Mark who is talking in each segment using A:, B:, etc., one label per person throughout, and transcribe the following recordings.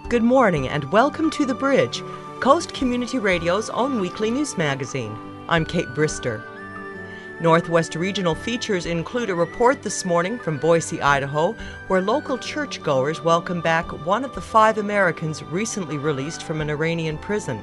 A: Good morning and welcome to The Bridge, Coast Community Radio's own weekly news magazine. I'm Kate Brister. Northwest Regional features include a report this morning from Boise, Idaho, where local churchgoers welcome back one of the 5 Americans recently released from an Iranian prison.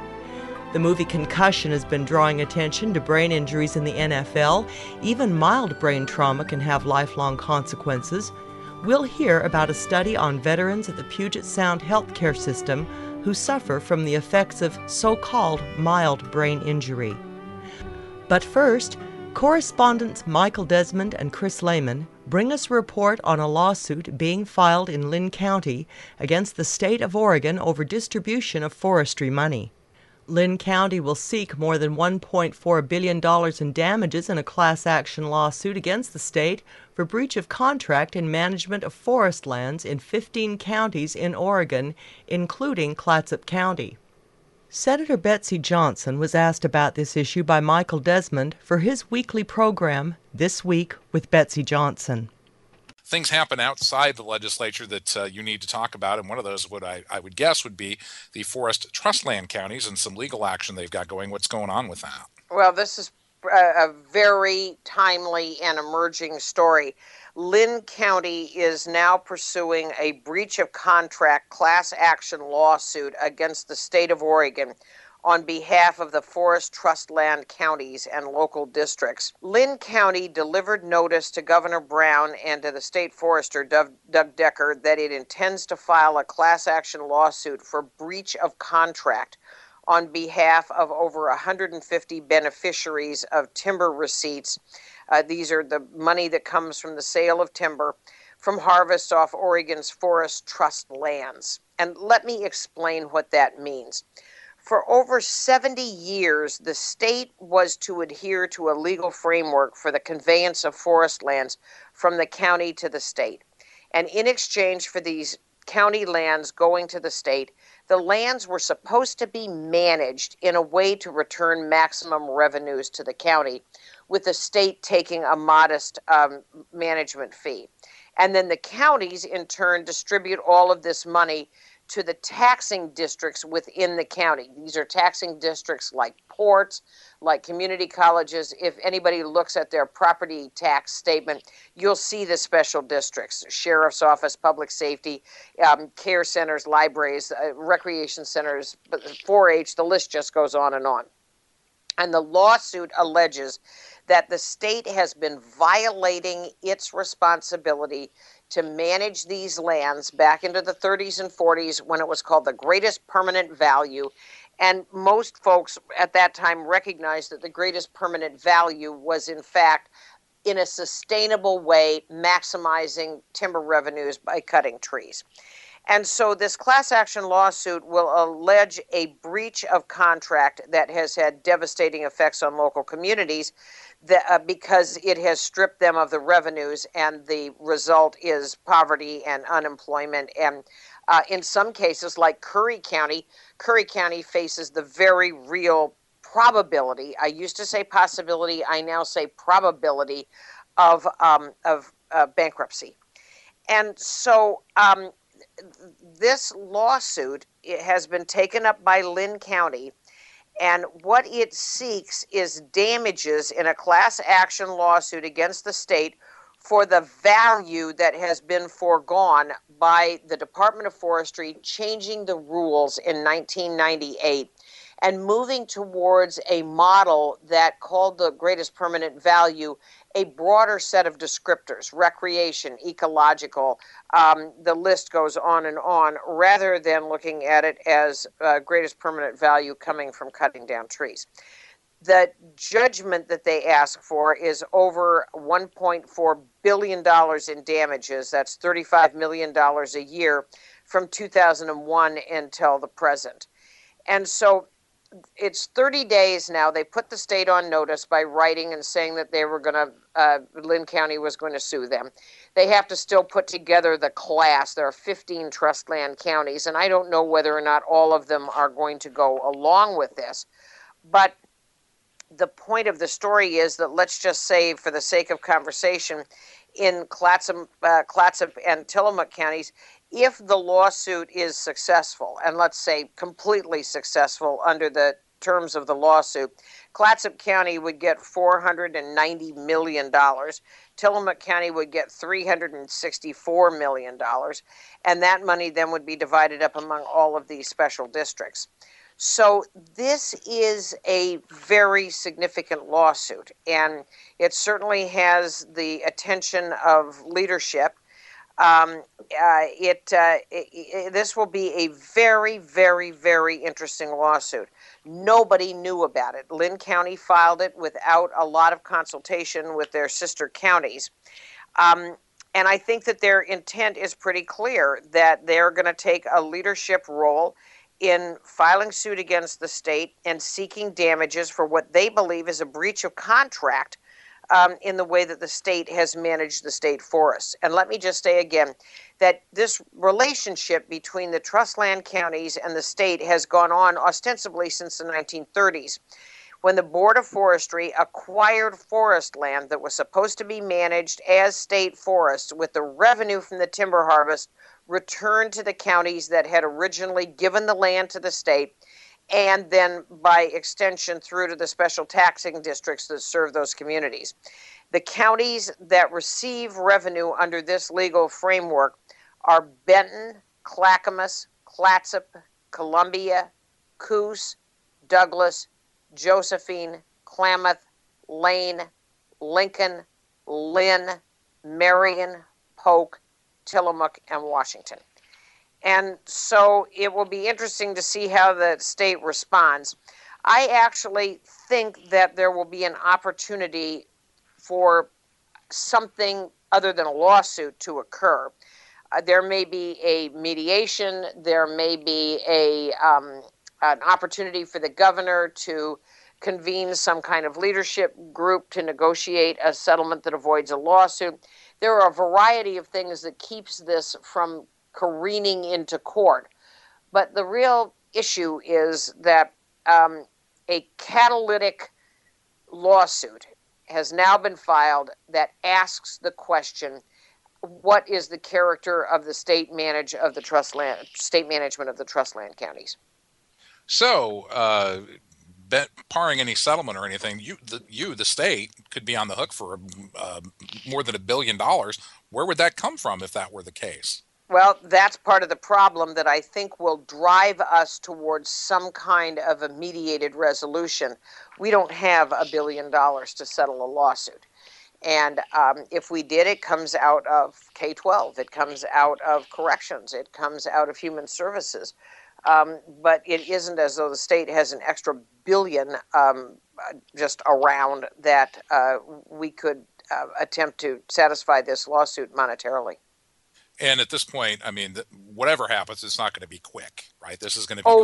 A: The movie Concussion has been drawing attention to brain injuries in the NFL. Even mild brain trauma can have lifelong consequences. We'll hear about a study on veterans at the Puget Sound healthcare system who suffer from the effects of so-called mild brain injury. But first, correspondents Michael Desmond and Chris Lehman bring us a report on a lawsuit being filed in Linn County against the state of Oregon over distribution of forestry money. Linn County will seek more than $1.4 billion in damages in a class action lawsuit against the state for breach of contract in management of forest lands in 15 counties in Oregon, including Clatsop County. Senator Betsy Johnson was asked about this issue by Michael Desmond for his weekly program, This Week with Betsy Johnson.
B: Things happen outside the legislature that you need to talk about, and one of those, what I would guess, would be the forest trust land counties and some legal action they've got going. What's going on with that?
C: Well, this is a very timely and emerging story. Linn County is now pursuing a breach of contract class action lawsuit against the state of Oregon on behalf of the forest trust land counties and local districts. Linn County delivered notice to Governor Brown and to the state forester, Doug Decker, that it intends to file a class action lawsuit for breach of contract on behalf of over 150 beneficiaries of timber receipts. These are the money that comes from the sale of timber from harvest off Oregon's forest trust lands. And let me explain what that means. For over 70 years, the state was to adhere to a legal framework for the conveyance of forest lands from the county to the state. And in exchange for these county lands going to the state, the lands were supposed to be managed in a way to return maximum revenues to the county, with the state taking a modest management fee. And then the counties, in turn, distribute all of this money to the taxing districts within the county. These are taxing districts like ports, like community colleges. If anybody looks at their property tax statement, you'll see the special districts: sheriff's office, public safety, care centers, libraries, recreation centers, 4-H, the list just goes on and on. And the lawsuit alleges that the state has been violating its responsibility to manage these lands back into the 30s and 40s when it was called the greatest permanent value. And most folks at that time recognized that the greatest permanent value was, in fact, in a sustainable way, maximizing timber revenues by cutting trees. And so this class action lawsuit will allege a breach of contract that has had devastating effects on local communities because it has stripped them of the revenues, and the result is poverty and unemployment. And in some cases, like Curry County faces the very real probability, I used to say possibility, I now say probability of bankruptcy. And so this lawsuit has been taken up by Linn County, and what it seeks is damages in a class action lawsuit against the state for the value that has been foregone by the Department of Forestry changing the rules in 1998 and moving towards a model that called the greatest permanent value a broader set of descriptors: recreation, ecological, the list goes on and on, rather than looking at it as greatest permanent value coming from cutting down trees. The judgment that they ask for is over $1.4 billion in damages. That's $35 million a year from 2001 until the present. And so it's 30 days now. They put the state on notice by writing and saying that they were going to, Linn County was going to sue them. They have to still put together the class. There are 15 trust land counties, and I don't know whether or not all of them are going to go along with this. But the point of the story is that, let's just say, for the sake of conversation, in Clatsop and Tillamook counties, if the lawsuit is successful, and let's say completely successful under the terms of the lawsuit, Clatsop County would get $490 million. Tillamook County would get $364 million. And that money then would be divided up among all of these special districts. So this is a very significant lawsuit, and it certainly has the attention of leadership. This will be a very, very, very interesting lawsuit. Nobody knew about it. Lynn County filed it without a lot of consultation with their sister counties. And I think that their intent is pretty clear, that they're going to take a leadership role in filing suit against the state and seeking damages for what they believe is a breach of contract in the way that the state has managed the state forests. And let me just say again that this relationship between the trust land counties and the state has gone on ostensibly since the 1930s, when the Board of Forestry acquired forest land that was supposed to be managed as state forests, with the revenue from the timber harvest returned to the counties that had originally given the land to the state, and then by extension through to the special taxing districts that serve those communities. The counties that receive revenue under this legal framework are Benton, Clackamas, Clatsop, Columbia, Coos, Douglas, Josephine, Klamath, Lane, Lincoln, Lynn, Marion, Polk, Tillamook, and Washington. And so it will be interesting to see how the state responds. I actually think that there will be an opportunity for something other than a lawsuit to occur. There may be a mediation. There may be an opportunity for the governor to convene some kind of leadership group to negotiate a settlement that avoids a lawsuit. There are a variety of things that keeps this from careening into court. But the real issue is that a catalytic lawsuit has now been filed that asks the question, what is the character of the state management of the trust land counties?
B: So, barring any settlement or anything, the state, could be on the hook for more than $1 billion. Where would that come from if that were the case?
C: Well, that's part of the problem that I think will drive us towards some kind of a mediated resolution. We don't have $1 billion to settle a lawsuit. And if we did, it comes out of K-12. It comes out of corrections. It comes out of human services. But it isn't as though the state has an extra $1 billion just around that we could attempt to satisfy this lawsuit monetarily.
B: And at this point, I mean, whatever happens, it's not going to be quick, right? This is going to be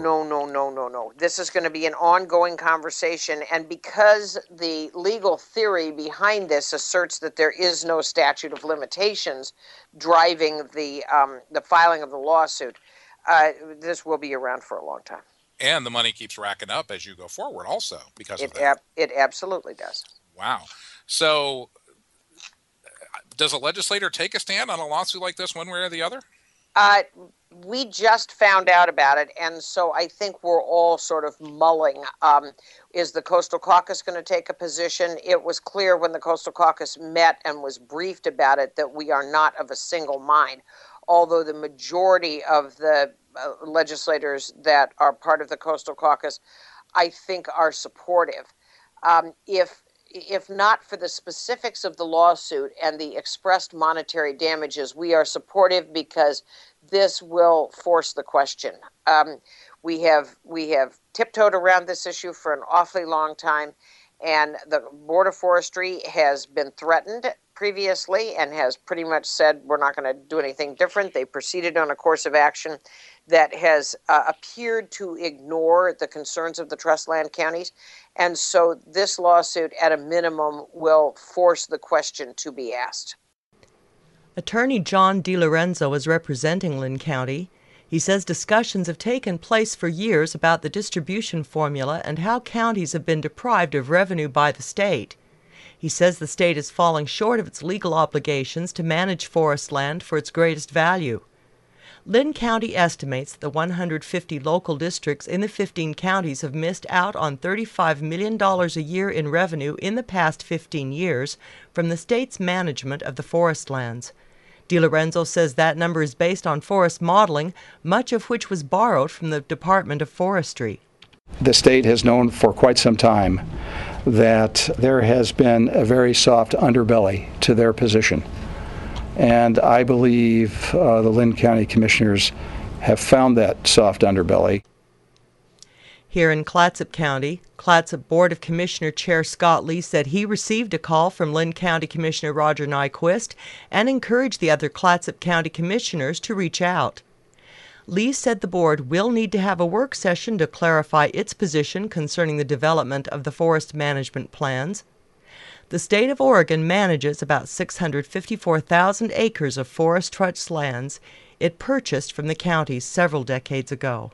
C: no. This is going to be an ongoing conversation. And because the legal theory behind this asserts that there is no statute of limitations driving the filing of the lawsuit, this will be around for a long time.
B: And the money keeps racking up as you go forward also because of that.
C: It absolutely does.
B: Wow. So does a legislator take a stand on a lawsuit like this one way or the other?
C: We just found out about it, and so I think we're all sort of mulling. Is the Coastal Caucus going to take a position? It was clear when the Coastal Caucus met and was briefed about it that we are not of a single mind, although the majority of the legislators that are part of the Coastal Caucus, I think, are supportive. If not for the specifics of the lawsuit and the expressed monetary damages, we are supportive because this will force the question. We have tiptoed around this issue for an awfully long time, and the Board of Forestry has been threatened previously and has pretty much said we're not going to do anything different. They proceeded on a course of action that has appeared to ignore the concerns of the trust land counties. And so this lawsuit, at a minimum, will force the question to be asked.
A: Attorney John DiLorenzo is representing Lynn County. He says discussions have taken place for years about the distribution formula and how counties have been deprived of revenue by the state. He says the state is falling short of its legal obligations to manage forest land for its greatest value. Linn County estimates that the 150 local districts in the 15 counties have missed out on $35 million a year in revenue in the past 15 years from the state's management of the forest lands. DiLorenzo says that number is based on forest modeling, much of which was borrowed from the Department of Forestry.
D: The state has known for quite some time that there has been a very soft underbelly to their position. And I believe the Linn County Commissioners have found that soft underbelly.
A: Here in Clatsop County, Clatsop Board of Commissioner Chair Scott Lee said he received a call from Linn County Commissioner Roger Nyquist and encouraged the other Clatsop County Commissioners to reach out. Lee said the board will need to have a work session to clarify its position concerning the development of the forest management plans. The state of Oregon manages about 654,000 acres of forest trust lands it purchased from the counties several decades ago.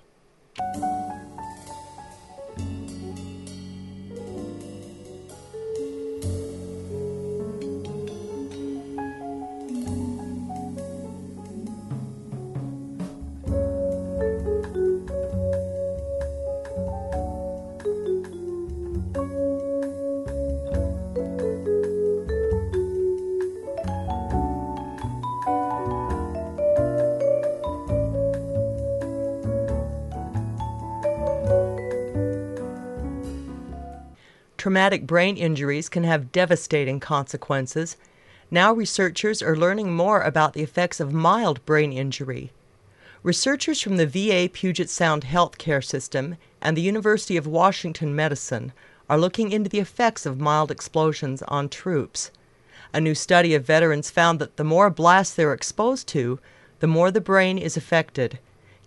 A: Traumatic brain injuries can have devastating consequences. Now researchers are learning more about the effects of mild brain injury. Researchers from the VA Puget Sound Healthcare System and the University of Washington Medicine are looking into the effects of mild explosions on troops. A new study of veterans found that the more blasts they're exposed to, the more the brain is affected.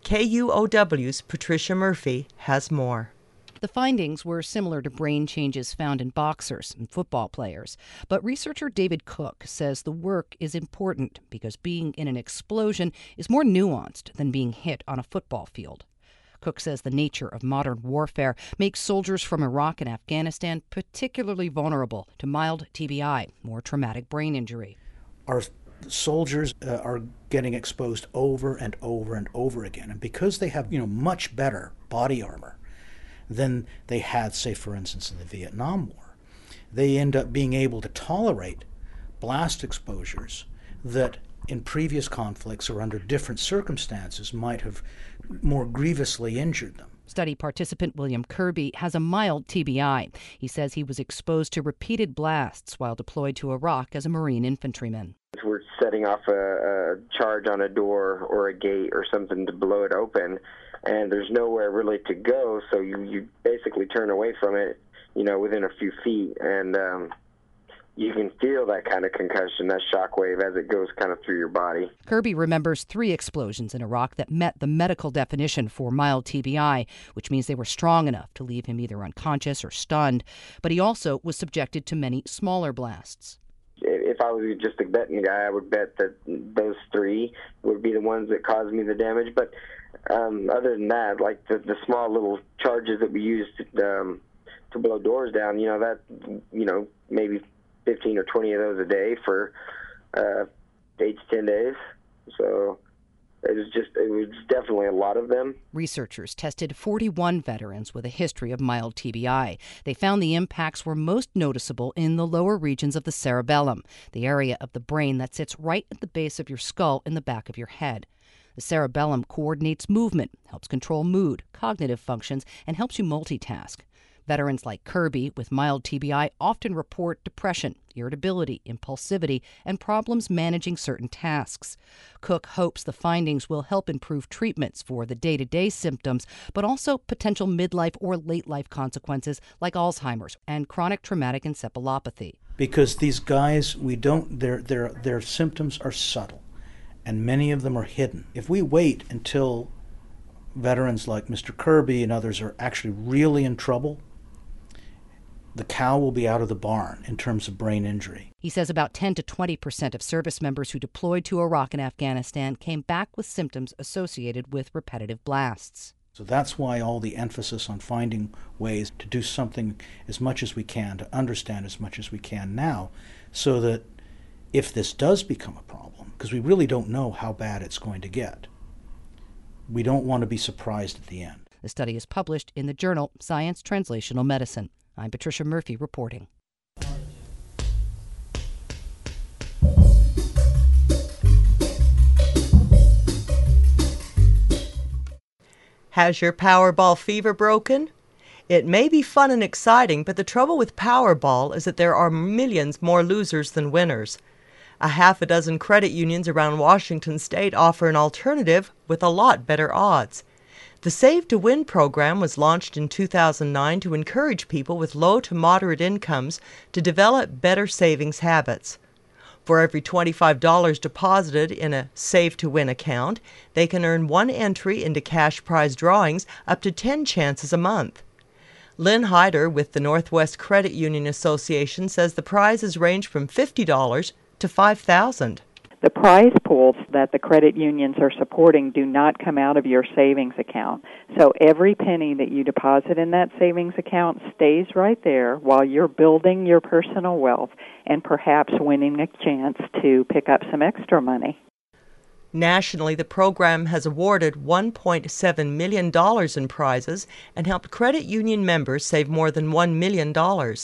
A: KUOW's Patricia Murphy has more.
E: The findings were similar to brain changes found in boxers and football players. But researcher David Cook says the work is important because being in an explosion is more nuanced than being hit on a football field. Cook says the nature of modern warfare makes soldiers from Iraq and Afghanistan particularly vulnerable to mild TBI, or traumatic brain injury.
F: Our soldiers are getting exposed over and over and over again. And because they have, much better body armor than they had, say, for instance, in the Vietnam War, they end up being able to tolerate blast exposures that in previous conflicts or under different circumstances might have more grievously injured them.
E: Study participant William Kirby has a mild TBI. He says he was exposed to repeated blasts while deployed to Iraq as a Marine infantryman.
G: We're setting off a charge on a door or a gate or something to blow it open, and there's nowhere really to go, so you basically turn away from it, within a few feet, and you can feel that kind of concussion, that shock wave as it goes kind of through your body.
E: Kirby remembers 3 explosions in Iraq that met the medical definition for mild TBI, which means they were strong enough to leave him either unconscious or stunned, but he also was subjected to many smaller blasts.
G: If I was just a betting guy, I would bet that those 3 would be the ones that caused me the damage. But other than that, like the small little charges that we used to blow doors down, maybe 15 or 20 of those a day for 8 to 10 days. So it was definitely a lot of them.
E: Researchers tested 41 veterans with a history of mild TBI. They found the impacts were most noticeable in the lower regions of the cerebellum, the area of the brain that sits right at the base of your skull in the back of your head. The cerebellum coordinates movement, helps control mood, cognitive functions, and helps you multitask. Veterans like Kirby with mild TBI often report depression, irritability, impulsivity, and problems managing certain tasks. Cook hopes the findings will help improve treatments for the day-to-day symptoms, but also potential midlife or late-life consequences like Alzheimer's and chronic traumatic encephalopathy.
F: Because these guys, their symptoms are subtle, and many of them are hidden. If we wait until veterans like Mr. Kirby and others are actually really in trouble, the cow will be out of the barn in terms of brain injury.
E: He says about 10 to 20% of service members who deployed to Iraq and Afghanistan came back with symptoms associated with repetitive blasts.
F: So that's why all the emphasis on finding ways to do something as much as we can, to understand as much as we can now, so that if this does become a problem, because we really don't know how bad it's going to get, we don't want to be surprised at the end.
E: The study is published in the journal Science Translational Medicine. I'm Patricia Murphy reporting.
A: Has your Powerball fever broken? It may be fun and exciting, but the trouble with Powerball is that there are millions more losers than winners. A half a dozen credit unions around Washington state offer an alternative with a lot better odds. The Save to Win program was launched in 2009 to encourage people with low to moderate incomes to develop better savings habits. For every $25 deposited in a Save to Win account, they can earn one entry into cash prize drawings up to 10 chances a month. Lynn Hyder with the Northwest Credit Union Association says the prizes range from $50 to $5,000.
H: The prize pools that the credit unions are supporting do not come out of your savings account. So every penny that you deposit in that savings account stays right there while you're building your personal wealth and perhaps winning a chance to pick up some extra money.
A: Nationally, the program has awarded $1.7 million in prizes and helped credit union members save more than $1 million.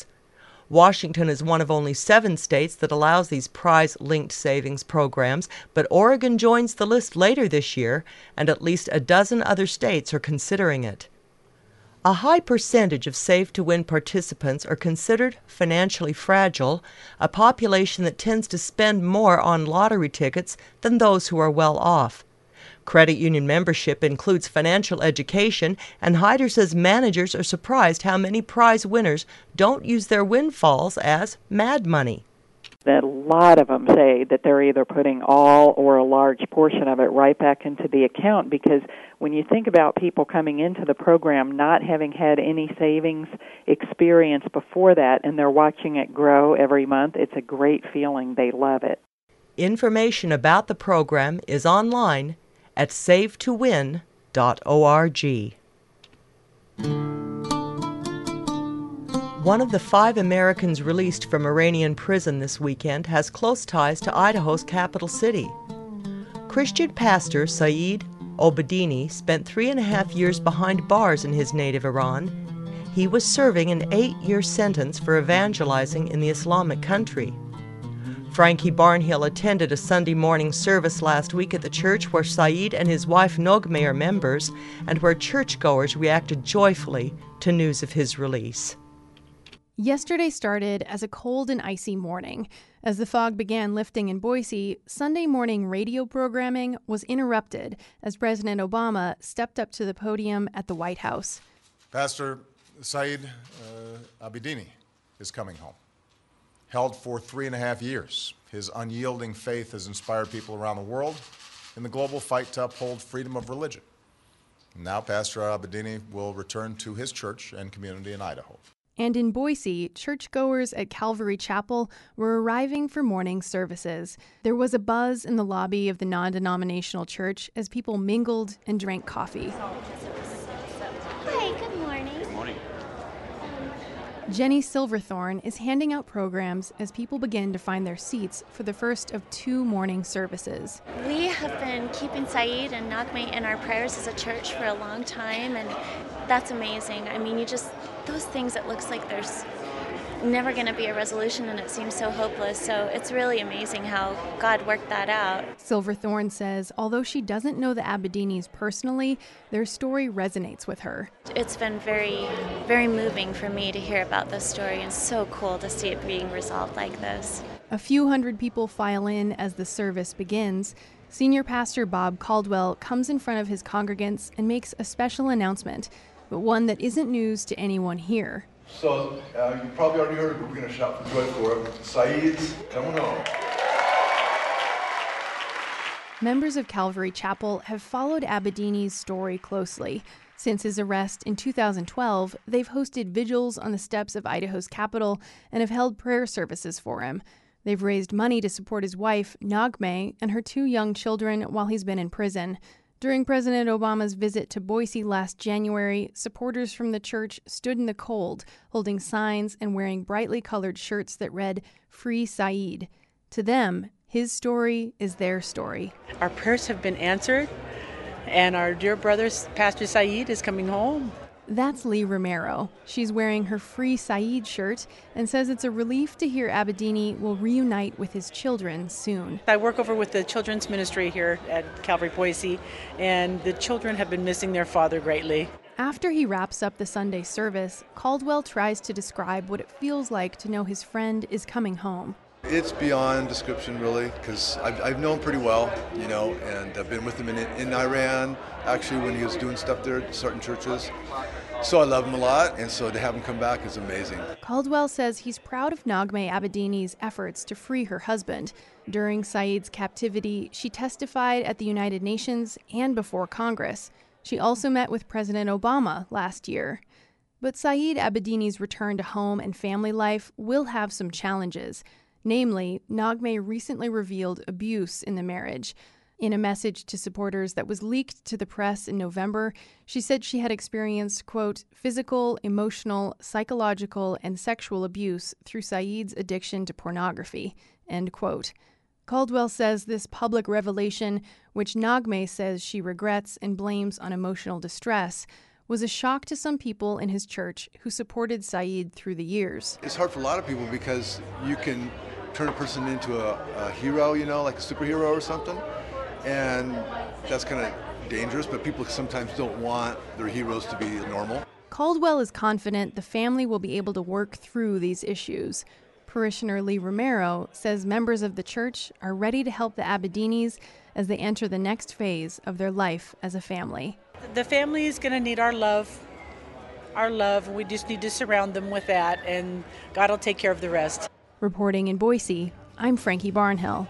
A: Washington is one of only 7 states that allows these prize-linked savings programs, but Oregon joins the list later this year, and at least a dozen other states are considering it. A high percentage of Save to Win participants are considered financially fragile, a population that tends to spend more on lottery tickets than those who are well off. Credit union membership includes financial education, and Hyder says managers are surprised how many prize winners don't use their windfalls as mad money.
H: That a lot of them say that they're either putting all or a large portion of it right back into the account, because when you think about people coming into the program not having had any savings experience before that and they're watching it grow every month, it's a great feeling. They love it.
A: Information about the program is online at savetowin.org. One of the 5 Americans released from Iranian prison this weekend has close ties to Idaho's capital city. Christian pastor Saeed Obedini spent 3.5 years behind bars in his native Iran. He was serving an 8-year sentence for evangelizing in the Islamic country. Frankie Barnhill attended a Sunday morning service last week at the church where Saeed and his wife Nogme are members, and where churchgoers reacted joyfully to news of his release.
I: Yesterday started as a cold and icy morning. As the fog began lifting in Boise, Sunday morning radio programming was interrupted as President Obama stepped up to the podium at the White House.
J: Pastor Saeed Abedini is coming home. Held for 3.5 years, his unyielding faith has inspired people around the world in the global fight to uphold freedom of religion. Now Pastor Abedini will return to his church and community in Idaho.
I: And in Boise, churchgoers at Calvary Chapel were arriving for morning services. There was a buzz in the lobby of the non-denominational church as people mingled and drank coffee.
K: Hi, good morning.
L: Good morning.
I: Jenny Silverthorne is handing out programs as people begin to find their seats for the first of 2 morning services.
K: We have been keeping Saeed and Nagme in our prayers as a church for a long time, and that's amazing. I mean, those things, it looks like there's never going to be a resolution, and it seems so hopeless. So it's really amazing how God worked that out.
I: Silverthorne says although she doesn't know the Abedinis personally, their story resonates with her.
K: It's been very, very moving for me to hear about this story, and so cool to see it being resolved like this.
I: A few hundred people file in as the service begins. Senior Pastor Bob Caldwell comes in front of his congregants and makes a special announcement, but one that isn't news to anyone here.
M: So you probably already heard, we're going to shout for joy for him. Saeed's coming home.
I: Members of Calvary Chapel have followed Abedini's story closely. Since his arrest in 2012, they've hosted vigils on the steps of Idaho's Capitol and have held prayer services for him. They've raised money to support his wife, Nagme, and her 2 young children while he's been in prison. During President Obama's visit to Boise last January, supporters from the church stood in the cold, holding signs and wearing brightly colored shirts that read, "Free Saeed." To them, his story is their story.
L: Our prayers have been answered, and our dear brother, Pastor Saeed, is coming home.
I: That's Lee Romero. She's wearing her Free Saeed shirt and says it's a relief to hear Abedini will reunite with his children soon.
L: I work over with the children's ministry here at Calvary Boise, and the children have been missing their father greatly.
I: After he wraps up the Sunday service, Caldwell tries to describe what it feels like to know his friend is coming home.
M: It's beyond description, really, because I've known him pretty well, and I've been with him in Iran, actually, when he was doing stuff there at certain churches. So I love him a lot, and so to have him come back is amazing.
I: Caldwell says he's proud of Naghmeh Abedini's efforts to free her husband. During Saeed's captivity, she testified at the United Nations and before Congress. She also met with President Obama last year. But Saeed Abedini's return to home and family life will have some challenges. Namely, Naghmeh recently revealed abuse in the marriage. In a message to supporters that was leaked to the press in November, she said she had experienced, quote, physical, emotional, psychological, and sexual abuse through Saeed's addiction to pornography, end quote. Caldwell says this public revelation, which Naghmeh says she regrets and blames on emotional distress, was a shock to some people in his church who supported Saeed through the years.
M: It's hard for a lot of people because you can turn a person into a hero, like a superhero or something. And that's kind of dangerous, but people sometimes don't want their heroes to be normal.
I: Caldwell is confident the family will be able to work through these issues. Parishioner Lee Romero says members of the church are ready to help the Abedinis as they enter the next phase of their life as a family.
L: The family is going to need our love. Our love, we just need to surround them with that, and God will take care of the rest.
I: Reporting in Boise, I'm Frankie Barnhill.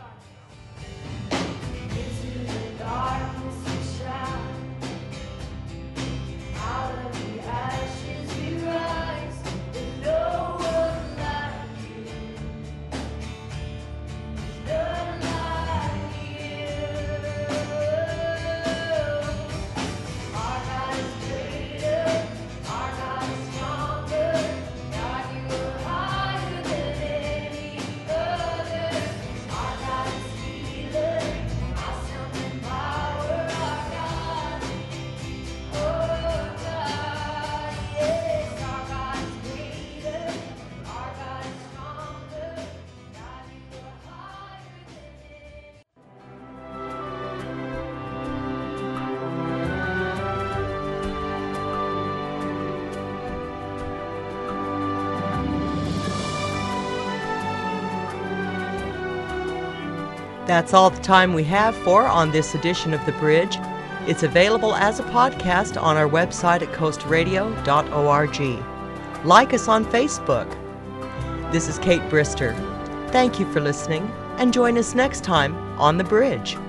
A: That's all the time we have for on this edition of The Bridge. It's available as a podcast on our website at coastradio.org. Like us on Facebook. This is Kate Brister. Thank you for listening, and join us next time on The Bridge.